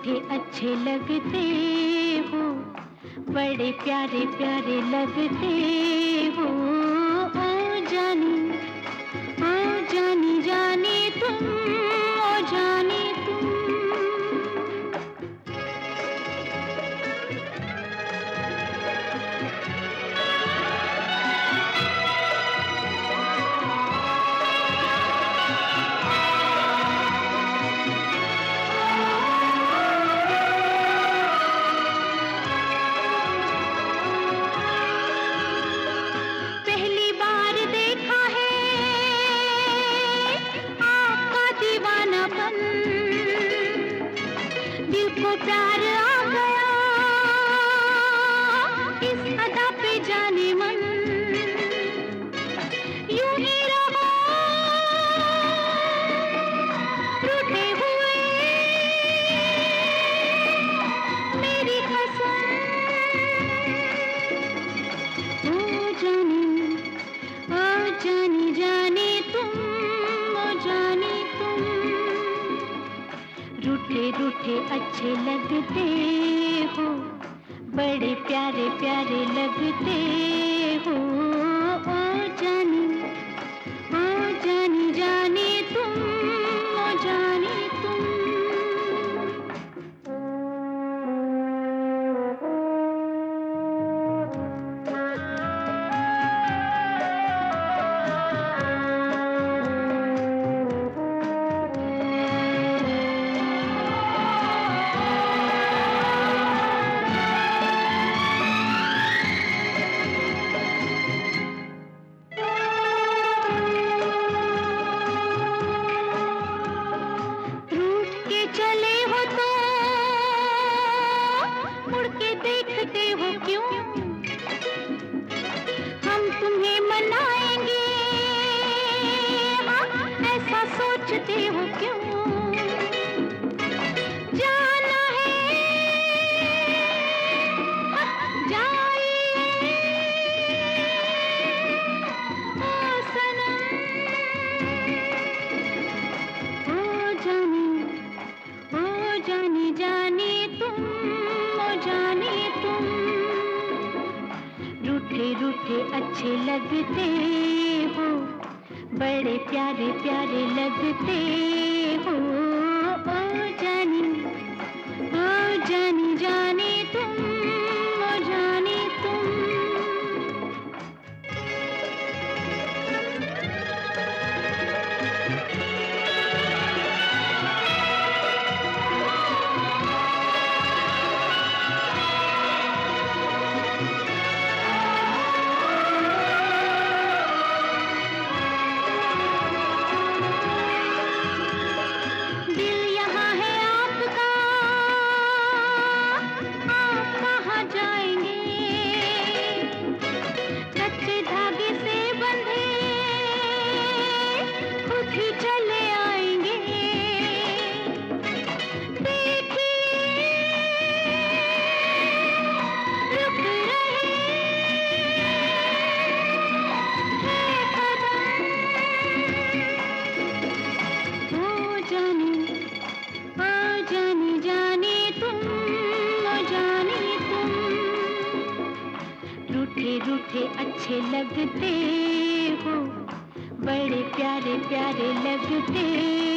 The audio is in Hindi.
रूठे अच्छे लगते हो, बड़े प्यारे प्यारे लगते हो। ओ जानी, ओ जानी जानी तुम, ओ जानी तुम। पहली बार देखा है आपका दीवानापन, दिल को प्यार आ गया इस अदा पे जाने मन। यूं ही रहो रूठे हुए मेरी कसम। ओ जानी, ओ जानी जानी तुम, ओ जानी तुम। रूठे रूठे अच्छे लगते हो, बड़े प्यारे प्यारे लगते हो। ओ जानी, ओ जानी जानी तुम, ओ जानी तुम। रूठ के चले हो तो मुड़ के देखते हो क्यों? हम तुम्हें मनाएंगे, हाँ, ऐसा सोचते हो क्यों? जाना है, हाँ, जाइए ओ सनम। ओ जानी, ओ जानी जानी तुम, ओ जानी तुम। रूठे रूठे अच्छे लगते हो, बड़े प्यारे प्यारे लगते हो। ओ जानी, ओ जानी जानी तुम, ओ जानी तुम। दिल यहाँ है आपका, आप कहाँ जाएंगे? कच्चे धागे से बंधे खुद ही चले आएंगे। देखिए रुक रहे हैं कदम। ओ जानी, ओ जानी जानी तुम, ओ जानी तुम। रूठे रूठे अच्छे लगते हो, बड़े प्यारे प्यारे लगते